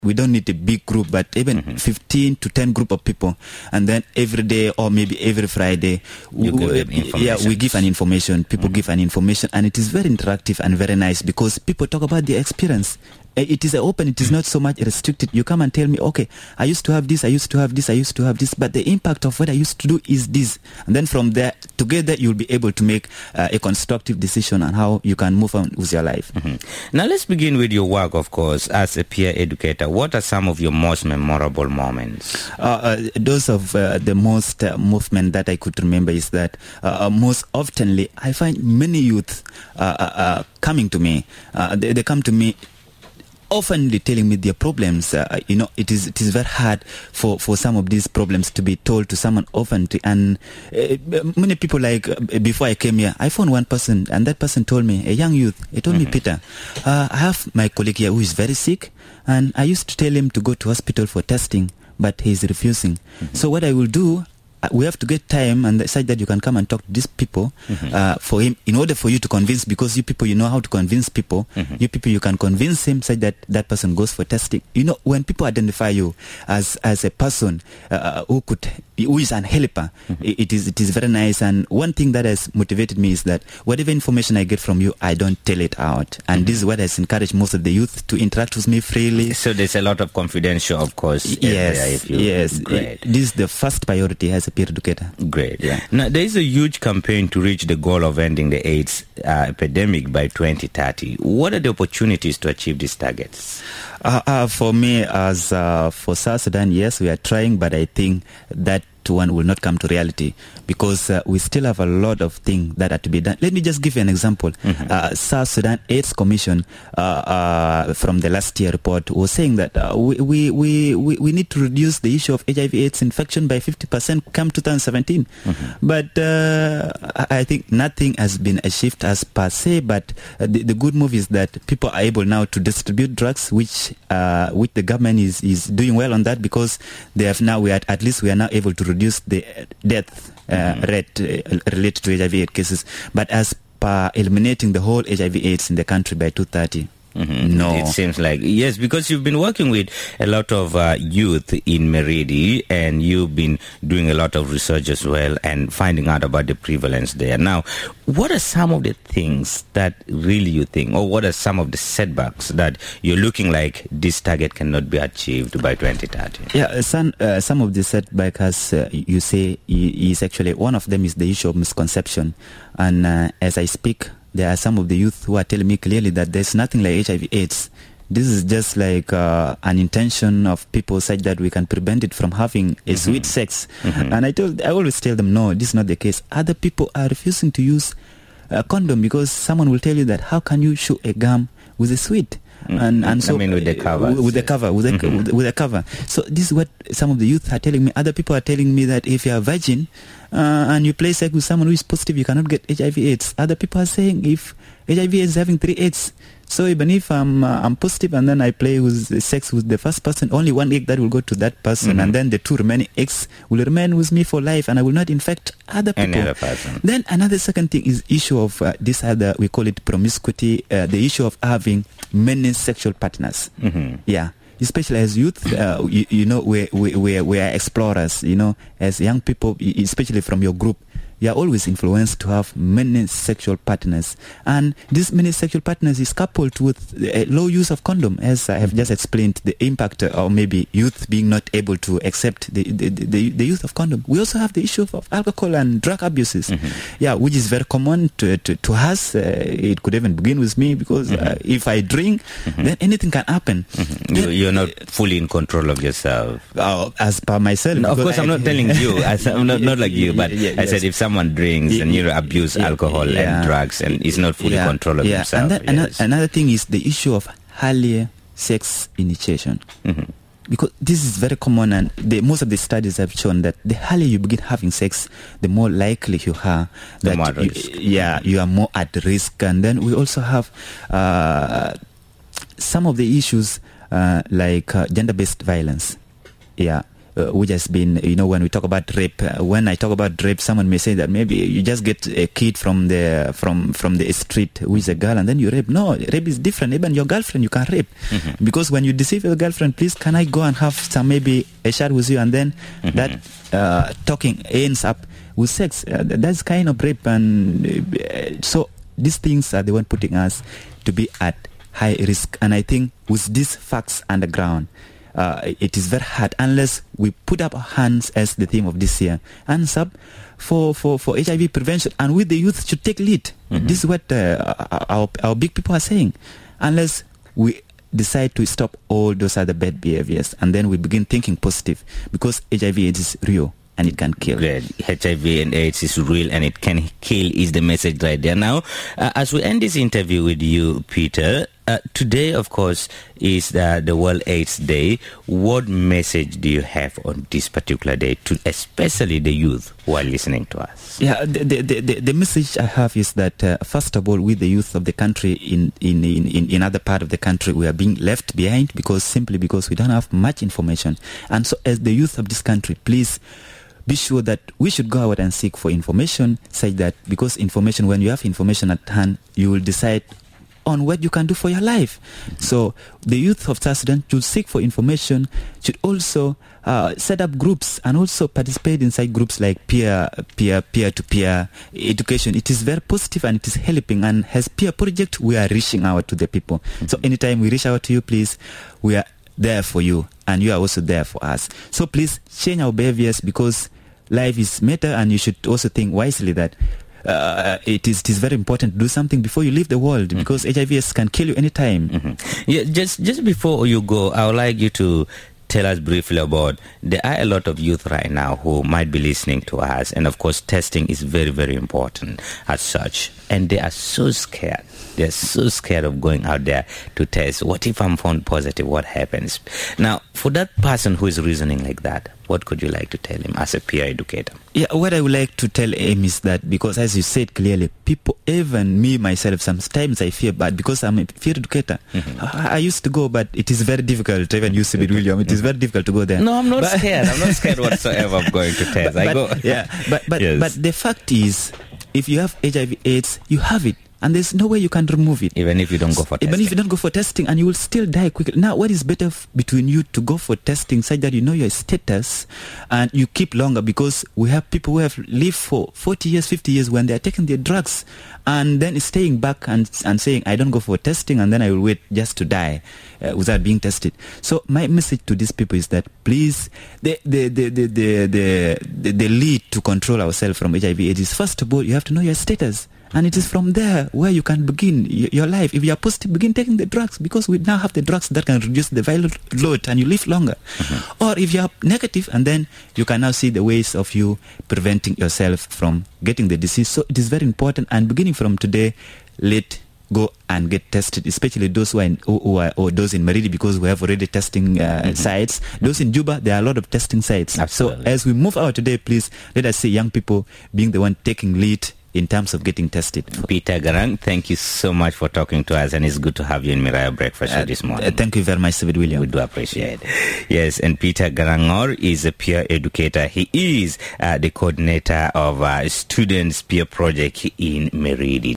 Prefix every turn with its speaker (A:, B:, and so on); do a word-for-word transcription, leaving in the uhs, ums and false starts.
A: we don't need a big group, but even mm-hmm. fifteen to ten group of people, and then every day or maybe every Friday,
B: you
A: we,
B: give
A: yeah, we give an information. People mm-hmm. give an information, and it is very interactive and very nice because people talk about their experience. It is open, it is not so much restricted. You come and tell me, okay, I used to have this, I used to have this, I used to have this, but the impact of what I used to do is this. And then from there, together, you'll be able to make uh, a constructive decision on how you can move on with your life.
B: Mm-hmm. Now, let's begin with your work, of course, as a peer educator. What are some of your most memorable moments?
A: Uh, uh, those of uh, the most uh, movement that I could remember is that uh, most oftenly, I find many youth uh, uh, coming to me. Uh, they, they come to me oftenly telling me their problems. Uh, you know, it is it is very hard for, for some of these problems to be told to someone often. To, and uh, many people, like uh, before I came here, I found one person, and that person told me, a young youth, he told mm-hmm. me, Peter, uh, I have my colleague here who is very sick, and I used to tell him to go to hospital for testing, but he is refusing. Mm-hmm. So what I will do, we have to get time and such that you can come and talk to these people mm-hmm. uh, for him, in order for you to convince, because you people, you know how to convince people. Mm-hmm. You people, you can convince him such that that person goes for testing. You know, when people identify you as as a person uh, who could, who is an helper, mm-hmm. it is it is very nice. And one thing that has motivated me is that whatever information I get from you, I don't tell it out. And mm-hmm. this is what has encouraged most of the youth to interact with me freely.
B: So there's a lot of confidential, of course.
A: Yes,
B: you,
A: yes.
B: Great.
A: This is the first priority as a peer educator.
B: Great. Yeah. Now, there is a huge campaign to reach the goal of ending the AIDS uh, epidemic by twenty thirty. What are the opportunities to achieve these targets?
A: Uh, uh, for me, as uh, for South Sudan, yes, we are trying, but I think that one will not come to reality because uh, we still have a lot of things that are to be done. Let me just give you an example. Mm-hmm. Uh, South Sudan AIDS Commission uh, uh, from the last year report was saying that uh, we, we, we, we need to reduce the issue of H I V AIDS infection by fifty percent come two thousand seventeen. Mm-hmm. But uh, I think nothing has been achieved as per se, but uh, the, the good move is that people are able now to distribute drugs, which uh, which the government is, is doing well on that, because they have now, we are, at least we are now able to reduce the death uh, mm-hmm. rate uh, related to H I V AIDS cases, but as per eliminating the whole H I V AIDS in the country by two thousand thirty.
B: Mm-hmm. No. It seems like, yes, because you've been working with a lot of uh, youth in Meridi, and you've been doing a lot of research as well and finding out about the prevalence there. Now, what are some of the things that really you think, or what are some of the setbacks that you're looking like this target cannot be achieved by twenty thirty?
A: Yeah, some, uh, some of the setbacks, as uh, you say, is actually, one of them is the issue of misconception. And uh, as I speak, there are some of the youth who are telling me clearly that there's nothing like H I V AIDS. This is just like uh, an intention of people such that we can prevent it from having a mm-hmm. sweet sex. Mm-hmm. And I told, I always tell them, no, this is not the case. Other people are refusing to use a condom because someone will tell you that how can you chew a gum with a sweet? And and so
B: I mean with the cover,
A: with the cover, with the, mm-hmm. with, with the cover. So this is what some of the youth are telling me. Other people are telling me that if you are a virgin uh, and you play sex with someone who is positive, you cannot get H I V AIDS. Other people are saying if H I V AIDS is having three AIDS, so even if I'm uh, I'm positive and then I play with sex with the first person, only one egg that will go to that person, mm-hmm. and then the two remaining eggs will remain with me for life, and I will not infect other people.
B: Any other person.
A: Then another second thing is issue of uh, this other, we call it promiscuity, uh, the issue of having many sexual partners. Mm-hmm. Yeah. Especially as youth, uh, you, you know, we, we, we, we are explorers, you know, as young people, especially from your group, you are always influenced to have many sexual partners. And this many sexual partners is coupled with a low use of condom, as I have just explained, the impact of maybe youth being not able to accept the, the, the, the use of condom. We also have the issue of alcohol and drug abuses, mm-hmm. yeah, which is very common to, to, to us. Uh, it could even begin with me, because mm-hmm. uh, if I drink, mm-hmm. then anything can happen.
B: Mm-hmm. You, you're not fully in control of yourself.
A: Uh, as per myself.
B: No, of course, I, I'm not telling you. As, I'm not, not like you, but yeah, yeah, I said if someone Someone drinks and you abuse yeah, alcohol yeah, and drugs and is not fully
A: yeah,
B: control of
A: yeah.
B: himself.
A: And that,
B: yes.
A: another, another thing is the issue of early sex initiation. Mm-hmm. Because this is very common, and the, most of the studies have shown that the earlier you begin having sex, the more likely you are that you, yeah, you are more at risk. And then we also have uh, some of the issues uh, like uh, gender-based violence. Yeah. Uh, which has been, you know, when we talk about rape, uh, when I talk about rape, someone may say that maybe you just get a kid from the from from the street who is a girl and then you rape. No, rape is different. Even your girlfriend you can rape, mm-hmm. because when you deceive your girlfriend, please can I go and have some maybe a chat with you, and then mm-hmm. that uh, talking ends up with sex. Uh, that's kind of rape, and uh, so these things are the one putting us to be at high risk. And I think with these facts underground, Uh, it is very hard unless we put up our hands as the theme of this year. Hands up for, for, for H I V prevention, and we the youth should take lead. Mm-hmm. This is what uh, our, our big people are saying. Unless we decide to stop all those other bad behaviors, and then we begin thinking positive, because H I V AIDS is real and it can kill.
B: Great. H I V and AIDS is real and it can kill is the message right there. Now, uh, as we end this interview with you, Peter, uh, today, of course, is uh, the World AIDS Day. What message do you have on this particular day to especially the youth who are listening to us?
A: Yeah, the the, the, the message I have is that, uh, first of all, we the youth of the country in, in, in, in other part of the country, we are being left behind because simply because we don't have much information. And so as the youth of this country, please be sure that we should go out and seek for information, such that because information, when you have information at hand, you will decide on what you can do for your life. Mm-hmm. So the youth of South Sudan should seek for information, should also uh, set up groups and also participate inside groups like peer, peer, peer-to-peer education. It is very positive and it is helping. And as peer project, we are reaching out to the people. Mm-hmm. So anytime we reach out to you, please, we are there for you, and you are also there for us. So please change our behaviors, because life is matter, and you should also think wisely that uh, it is it is very important to do something before you leave the world, mm-hmm. because H I V can kill you anytime.
B: Mm-hmm. Yeah, just just before you go, I would like you to tell us briefly about, there are a lot of youth right now who might be listening to us, and of course testing is very, very important as such, and they are so scared. They're so scared of going out there to test. What if I'm found positive? What happens? Now, for that person who is reasoning like that, what could you like to tell him as a peer educator?
A: Yeah, what I would like to tell him is that, because as you said clearly, people, even me myself, sometimes I fear bad because I'm a peer educator. Mm-hmm. I, I used to go, but it is very difficult. Even you, Sibid William, it is very difficult to go there.
B: No, I'm not
A: but
B: scared. I'm not scared whatsoever of going to test.
A: But,
B: I go.
A: Yeah, but but yes. but the fact is, if you have H I V AIDS, you have it. And there's no way you can remove it.
B: Even if you don't go for testing.
A: Even if you don't go for testing, and you will still die quickly. Now, what is better f- between you to go for testing such that you know your status and you keep longer? Because we have people who have lived for forty years, fifty years when they are taking their drugs, and then staying back and and saying, I don't go for testing, and then I will wait just to die uh, without being tested. So my message to these people is that, please, the the the the the, the, the, the lead to control ourselves from H I V AIDS is, first of all, you have to know your status. And it is from there where you can begin your life. If you are positive, begin taking the drugs, because we now have the drugs that can reduce the viral load and you live longer. Mm-hmm. Or if you are negative, and then you can now see the ways of you preventing yourself from getting the disease. So it is very important. And beginning from today, let go and get tested, especially those who are in, who are, or those in Maridi, because we have already testing uh, mm-hmm. sites. Those in Juba, there are a lot of testing sites. Absolutely. So as we move out today, please let us see young people being the one taking lead in terms of getting tested.
B: Peter Garang, thank you so much for talking to us, and it's good to have you in Miraya Breakfast Show uh, this morning.
A: Uh, thank you very much, David William.
B: We do appreciate it. Yes, and Peter Garangor is a peer educator. He is uh, the coordinator of uh, Students Peer Project in Meridi.